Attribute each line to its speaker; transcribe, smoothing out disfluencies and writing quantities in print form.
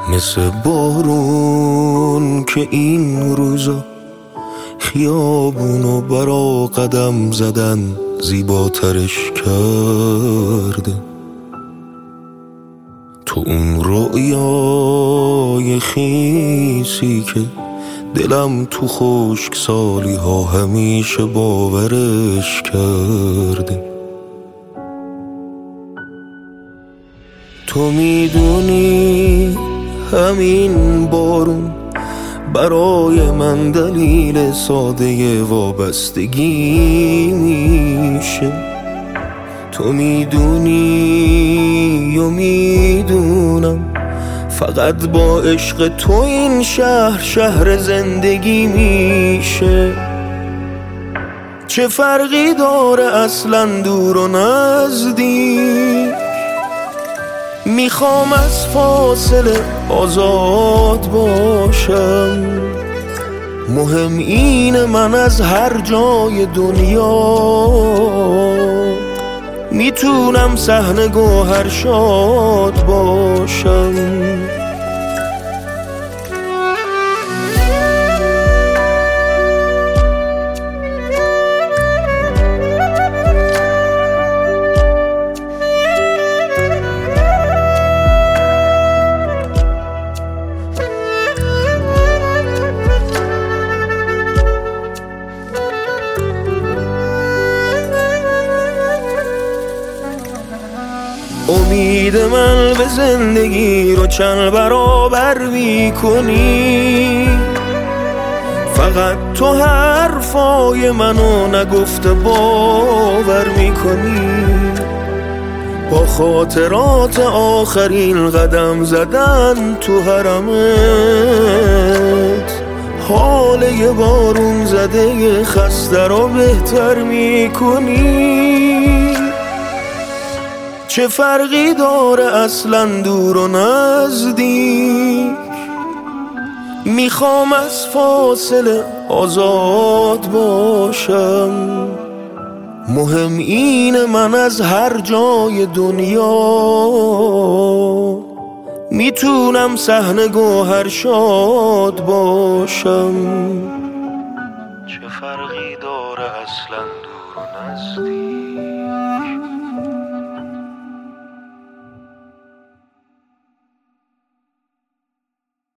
Speaker 1: مثل بارون که این روزا خیابونو برا قدم زدن زیباترش کرده. تو اون رؤیای خیسی که دلم تو خشک سالی ها همیشه باورش کرده. تو میدونی همین بارون برای من دلیل ساده وابستگی میشه. تو میدونی و میدونم فقط با عشق تو این شهر زندگی میشه. چه فرقی داره اصلا دور و نزدیک؟ میخوام از فاصله آزاد باشم. مهم اینه من از هر جای دنیا میتونم صحنه گوهر شاد باشم. امید من به زندگی رو چند برابر میکنی. فقط تو حرفای منو نگفته باور میکنی. با خاطرات آخرین قدم زدن تو حرمت حال یه بارون زده خسته رو بهتر میکنی. چه فرقی داره اصلا دور و نزدیک؟ میخوام از فاصله آزاد باشم. مهم اینه من از هر جای دنیا میتونم صحنه گوهر شاد باشم.